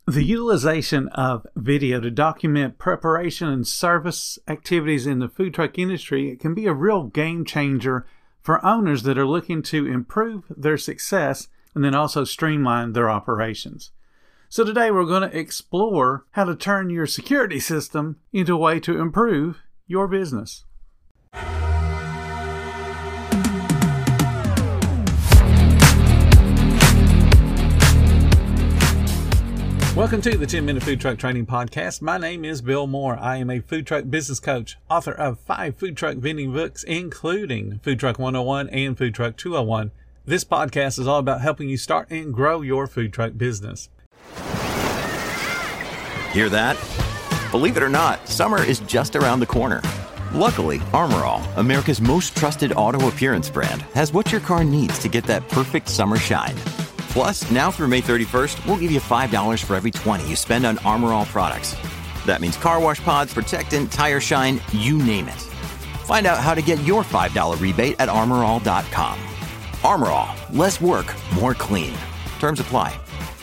The utilization of video to document preparation and service activities in the food truck industry can be a real game changer for owners that are looking to improve their success and then also streamline their operations. So today we're going to explore how to turn your security system into a way to improve your business. Welcome to the 10-Minute Food Truck Training Podcast. My name is Bill Moore. I am a food truck business coach, author of 5 food truck vending books, including Food Truck 101 and Food Truck 201. This podcast is all about helping you start and grow your food truck business. Hear that? Believe it or not, summer is just around the corner. Luckily, Armor All, America's most trusted auto appearance brand, has what your car needs to get that perfect summer shine. Plus, now through May 31st, we'll give you $5 for every $20 you spend on Armor All products. That means car wash pods, protectant, tire shine, you name it. Find out how to get your $5 rebate at armorall.com. Armor All, less work, more clean. Terms apply.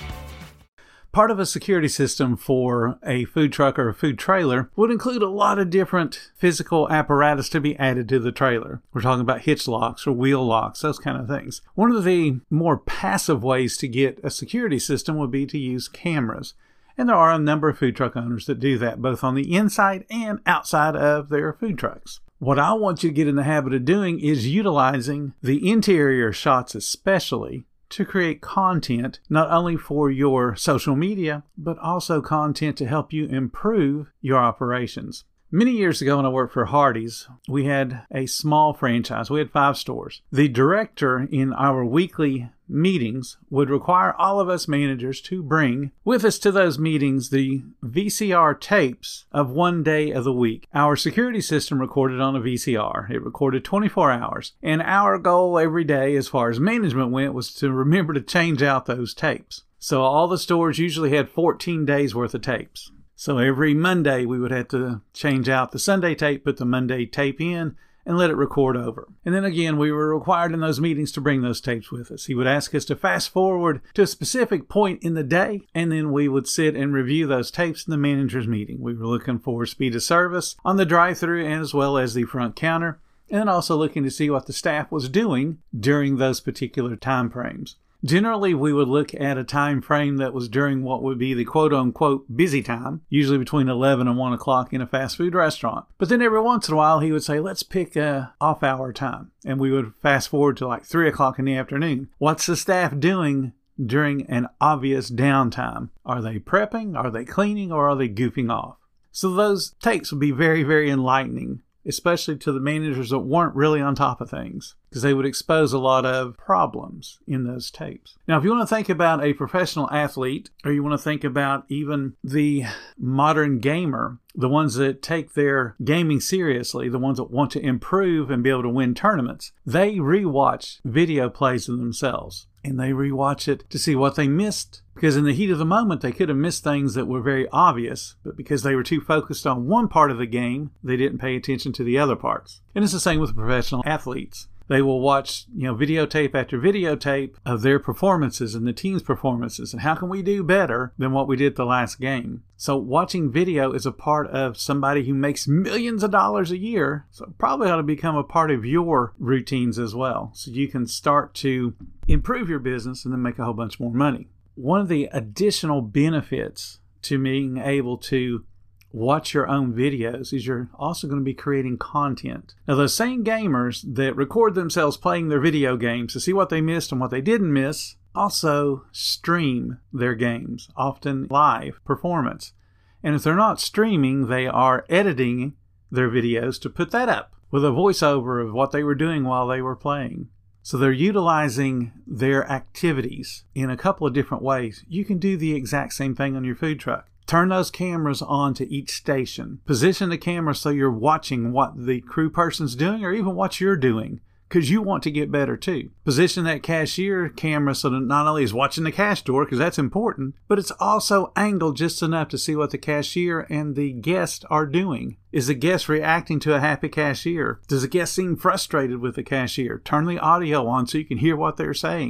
Part of a security system for a food truck or a food trailer would include a lot of different physical apparatus to be added to the trailer. We're talking about hitch locks or wheel locks, those kind of things. One of the more passive ways to get a security system would be to use cameras. And there are a number of food truck owners that do that, both on the inside and outside of their food trucks. What I want you to get in the habit of doing is utilizing the interior shots especially to create content, not only for your social media, but also content to help you improve your operations. Many years ago when I worked for Hardee's, we had a small franchise. We had 5 stores. The director in our weekly meetings would require all of us managers to bring with us to those meetings the VCR tapes of one day of the week. Our security system recorded on a VCR. It recorded 24 hours. And our goal every day as far as management went was to remember to change out those tapes. So all the stores usually had 14 days worth of tapes. So every Monday we would have to change out the Sunday tape, put the Monday tape in, and let it record over. And then again, we were required in those meetings to bring those tapes with us. He would ask us to fast forward to a specific point in the day, and then we would sit and review those tapes in the manager's meeting. We were looking for speed of service on the drive-thru as well as the front counter, and also looking to see what the staff was doing during those particular time frames. Generally, we would look at a time frame that was during what would be the quote-unquote busy time, usually between 11 and 1 o'clock in a fast food restaurant. But then every once in a while, he would say, let's pick a off-hour time. And we would fast forward to like 3 o'clock in the afternoon. What's the staff doing during an obvious downtime? Are they prepping? Are they cleaning? Or are they goofing off? So those tapes would be very, very enlightening, especially to the managers that weren't really on top of things, because they would expose a lot of problems in those tapes. Now, if you want to think about a professional athlete, or you want to think about even the modern gamer, the ones that take their gaming seriously, the ones that want to improve and be able to win tournaments, they rewatch video plays of themselves. And they rewatch it to see what they missed. Because in the heat of the moment, they could have missed things that were very obvious. But because they were too focused on one part of the game, they didn't pay attention to the other parts. And it's the same with professional athletes. They will watch, videotape after videotape of their performances and the team's performances. And how can we do better than what we did the last game? So watching video is a part of somebody who makes millions of dollars a year. So it probably ought to become a part of your routines as well. So you can start to improve your business and then make a whole bunch more money. One of the additional benefits to being able to watch your own videos is you're also going to be creating content. Now, those same gamers that record themselves playing their video games to see what they missed and what they didn't miss also stream their games, often live performance. And if they're not streaming, they are editing their videos to put that up with a voiceover of what they were doing while they were playing. So they're utilizing their activities in a couple of different ways. You can do the exact same thing on your food truck. Turn those cameras on to each station. Position the camera so you're watching what the crew person's doing or even what you're doing, because you want to get better too. Position that cashier camera so that not only is watching the cash door, because that's important, but it's also angled just enough to see what the cashier and the guest are doing. Is the guest reacting to a happy cashier? Does the guest seem frustrated with the cashier? Turn the audio on so you can hear what they're saying.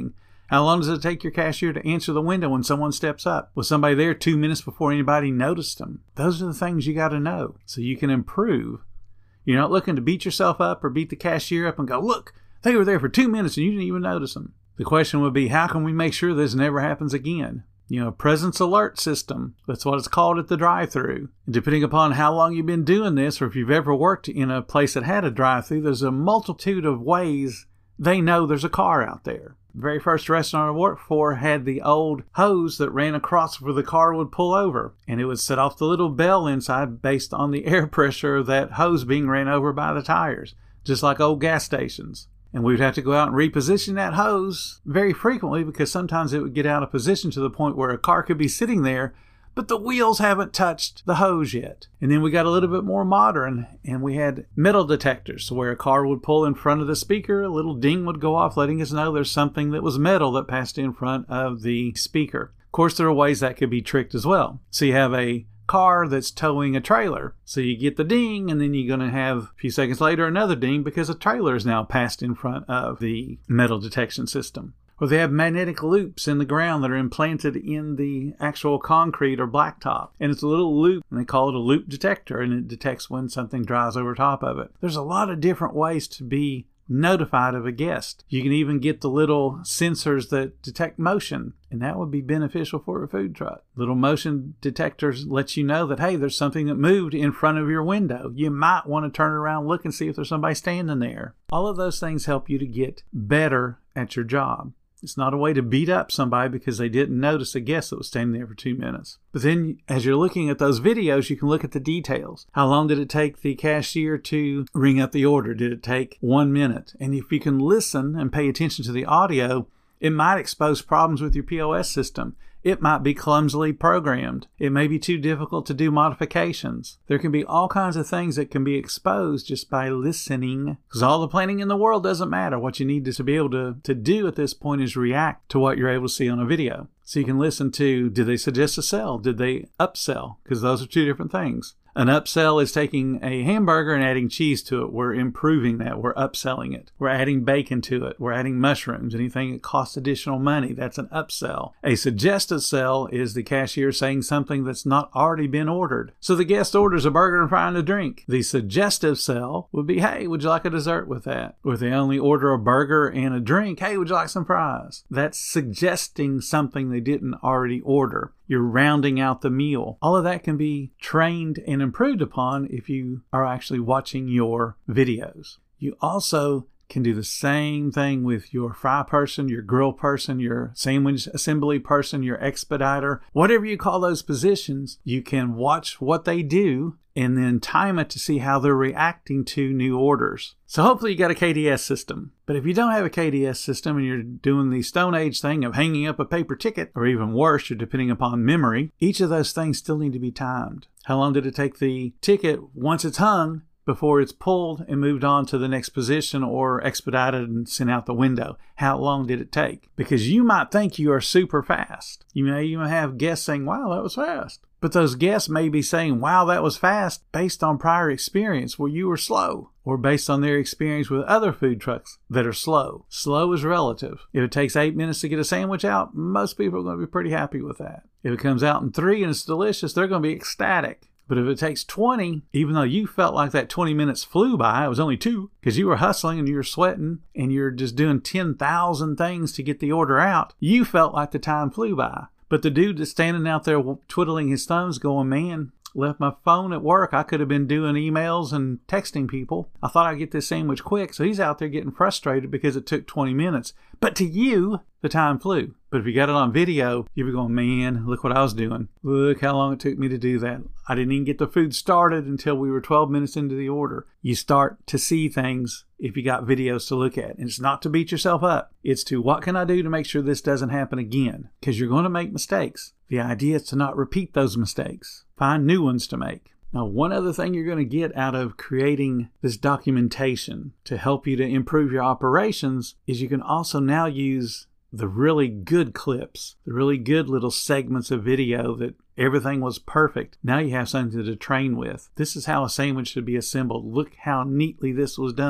How long does it take your cashier to answer the window when someone steps up? Was somebody there 2 minutes before anybody noticed them? Those are the things you got to know so you can improve. You're not looking to beat yourself up or beat the cashier up and go, look, they were there for 2 minutes and you didn't even notice them. The question would be, how can we make sure this never happens again? A presence alert system. That's what it's called at the drive-thru. Depending upon how long you've been doing this, or if you've ever worked in a place that had a drive-thru, there's a multitude of ways they know there's a car out there. The very first restaurant I worked for had the old hose that ran across where the car would pull over, and it would set off the little bell inside based on the air pressure of that hose being ran over by the tires, just like old gas stations. And we would have to go out and reposition that hose very frequently because sometimes it would get out of position to the point where a car could be sitting there, but the wheels haven't touched the hose yet. And then we got a little bit more modern, and we had metal detectors. So where a car would pull in front of the speaker, a little ding would go off letting us know there's something that was metal that passed in front of the speaker. Of course, there are ways that could be tricked as well. So you have a car that's towing a trailer. So you get the ding, and then you're going to have a few seconds later another ding because a trailer is now passed in front of the metal detection system. Or they have magnetic loops in the ground that are implanted in the actual concrete or blacktop. And it's a little loop, and they call it a loop detector, and it detects when something drives over top of it. There's a lot of different ways to be notified of a guest. You can even get the little sensors that detect motion, and that would be beneficial for a food truck. Little motion detectors let you know that, hey, there's something that moved in front of your window. You might want to turn around and look and see if there's somebody standing there. All of those things help you to get better at your job. It's not a way to beat up somebody because they didn't notice a guest that was standing there for 2 minutes. But then as you're looking at those videos, you can look at the details. How long did it take the cashier to ring up the order? Did it take 1 minute? And if you can listen and pay attention to the audio, it might expose problems with your POS system. It might be clumsily programmed. It may be too difficult to do modifications. There can be all kinds of things that can be exposed just by listening. Because all the planning in the world doesn't matter. What you need to be able to do at this point is react to what you're able to see on a video. So you can listen to, did they suggest a sell? Did they upsell? Because those are two different things. An upsell is taking a hamburger and adding cheese to it. We're improving that. We're upselling it. We're adding bacon to it. We're adding mushrooms. Anything that costs additional money, that's an upsell. A suggested sell is the cashier saying something that's not already been ordered. So the guest orders a burger and fry and a drink. The suggestive sell would be, hey, would you like a dessert with that? Or if they only order a burger and a drink, hey, would you like some fries? That's suggesting something they didn't already order. You're rounding out the meal. All of that can be trained and improved upon if you are actually watching your videos. You also can do the same thing with your fry person, your grill person, your sandwich assembly person, your expediter, whatever you call those positions. You can watch what they do and then time it to see how they're reacting to new orders. So hopefully you got a KDS system. But if you don't have a KDS system and you're doing the Stone Age thing of hanging up a paper ticket, or even worse, you're depending upon memory, each of those things still need to be timed. How long did it take the ticket once it's hung before it's pulled and moved on to the next position or expedited and sent out the window? How long did it take? Because you might think you are super fast. You may even have guests saying, wow, that was fast. But those guests may be saying, wow, that was fast based on prior experience where you were slow, or based on their experience with other food trucks that are slow. Slow is relative. If it takes 8 minutes to get a sandwich out, most people are going to be pretty happy with that. If it comes out in 3 and it's delicious, they're going to be ecstatic. But if it takes 20, even though you felt like that 20 minutes flew by, it was only 2 because you were hustling and you were sweating and you're just doing 10,000 things to get the order out, you felt like the time flew by. But the dude that's standing out there twiddling his thumbs going, man, left my phone at work. I could have been doing emails and texting people. I thought I'd get this sandwich quick. So he's out there getting frustrated because it took 20 minutes. But to you, the time flew. But if you got it on video, you'd be going, man, look what I was doing. Look how long it took me to do that. I didn't even get the food started until we were 12 minutes into the order. You start to see things if you got videos to look at. And it's not to beat yourself up. It's to, what can I do to make sure this doesn't happen again? Because you're going to make mistakes. The idea is to not repeat those mistakes. Find new ones to make. Now, one other thing you're going to get out of creating this documentation to help you to improve your operations is you can also now use the really good clips, the really good little segments of video that everything was perfect. Now you have something to train with. This is how a sandwich should be assembled. Look how neatly this was done.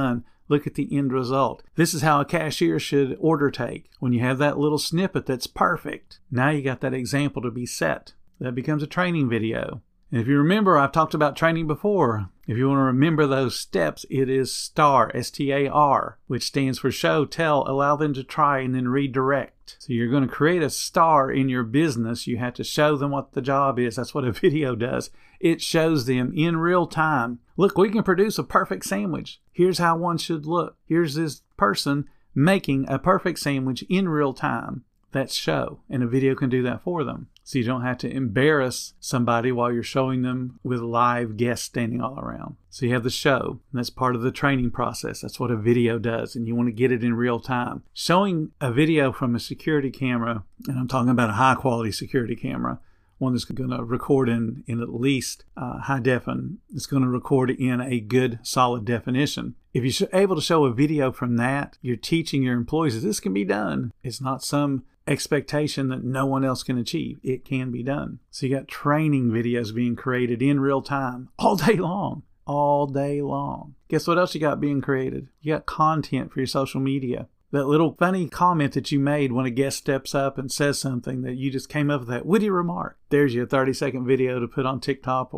Look at the end result. This is how a cashier should order take. When you have that little snippet that's perfect, now you got that example to be set. That becomes a training video. And if you remember, I've talked about training before. If you want to remember those steps, it is STAR, S-T-A-R, which stands for show, tell, allow them to try, and then redirect. So you're going to create a star in your business. You have to show them what the job is. That's what a video does. It shows them in real time. Look, we can produce a perfect sandwich. Here's how one should look. Here's this person making a perfect sandwich in real time. That's show, and a video can do that for them. So you don't have to embarrass somebody while you're showing them with live guests standing all around. So you have the show, and that's part of the training process. That's what a video does, and you want to get it in real time. Showing a video from a security camera, and I'm talking about a high-quality security camera, one that's going to record in at least high defin. It's going to record in a good, solid definition. If you're able to show a video from that, you're teaching your employees that this can be done. It's not some expectation that no one else can achieve. It can be done. So you got training videos being created in real time all day long. All day long. Guess what else you got being created? You got content for your social media. That little funny comment that you made when a guest steps up and says something that you just came up with that witty remark. There's your 30-second video to put on TikTok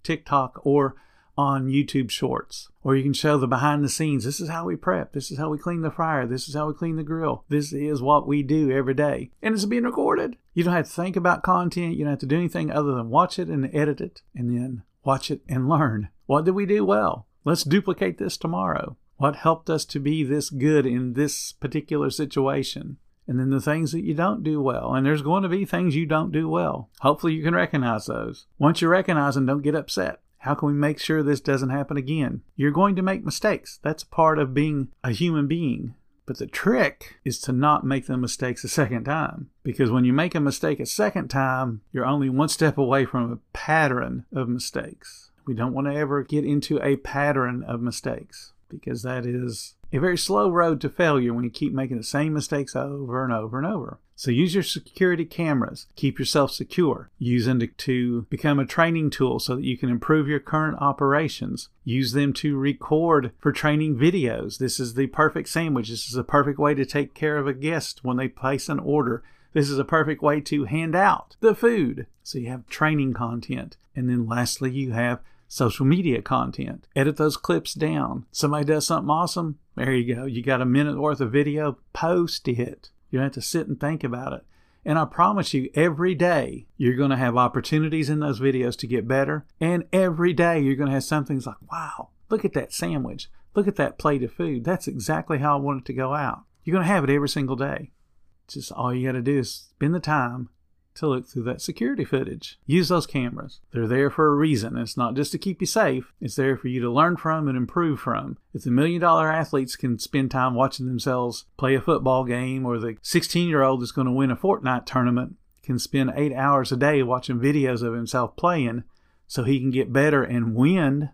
or on YouTube Shorts. Or you can show the behind the scenes. This is how we prep. This is how we clean the fryer. This is how we clean the grill. This is what we do every day. And it's being recorded. You don't have to think about content. You don't have to do anything other than watch it and edit it. And then watch it and learn. What did we do well? Let's duplicate this tomorrow. What helped us to be this good in this particular situation? And then the things that you don't do well. And there's going to be things you don't do well. Hopefully you can recognize those. Once you recognize them, don't get upset. How can we make sure this doesn't happen again? You're going to make mistakes. That's part of being a human being. But the trick is to not make the mistakes a second time. Because when you make a mistake a second time, you're only one step away from a pattern of mistakes. We don't want to ever get into a pattern of mistakes, because that is a very slow road to failure when you keep making the same mistakes over and over and over. So use your security cameras. Keep yourself secure. Use them to become a training tool so that you can improve your current operations. Use them to record for training videos. This is the perfect sandwich. This is a perfect way to take care of a guest when they place an order. This is a perfect way to hand out the food. So you have training content. And then lastly, you have social media content. Edit those clips down. Somebody does something awesome. There you go. You got a minute worth of video. Post it. You don't have to sit and think about it. And I promise you, every day you're going to have opportunities in those videos to get better. And every day you're going to have something like, wow, look at that sandwich. Look at that plate of food. That's exactly how I want it to go out. You're going to have it every single day. Just all you got to do is spend the time to look through that security footage. Use those cameras. They're there for a reason. It's not just to keep you safe. It's there for you to learn from and improve from. If the $1 million athletes can spend time watching themselves play a football game, or the 16-year-old that's going to win a Fortnite tournament can spend 8 hours a day watching videos of himself playing so he can get better and win,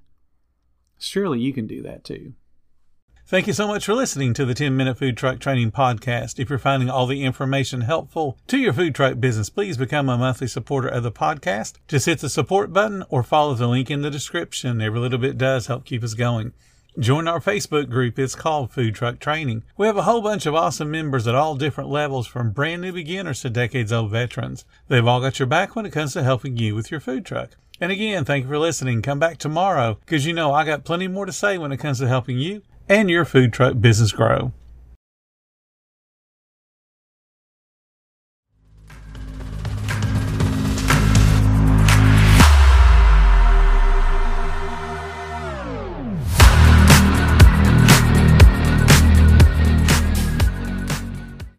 surely you can do that too. Thank you so much for listening to the 10-Minute Food Truck Training Podcast. If you're finding all the information helpful to your food truck business, please become a monthly supporter of the podcast. Just hit the support button or follow the link in the description. Every little bit does help keep us going. Join our Facebook group. It's called Food Truck Training. We have a whole bunch of awesome members at all different levels, from brand new beginners to decades-old veterans. They've all got your back when it comes to helping you with your food truck. And again, thank you for listening. Come back tomorrow, because you know I got plenty more to say when it comes to helping you and your food truck business grow.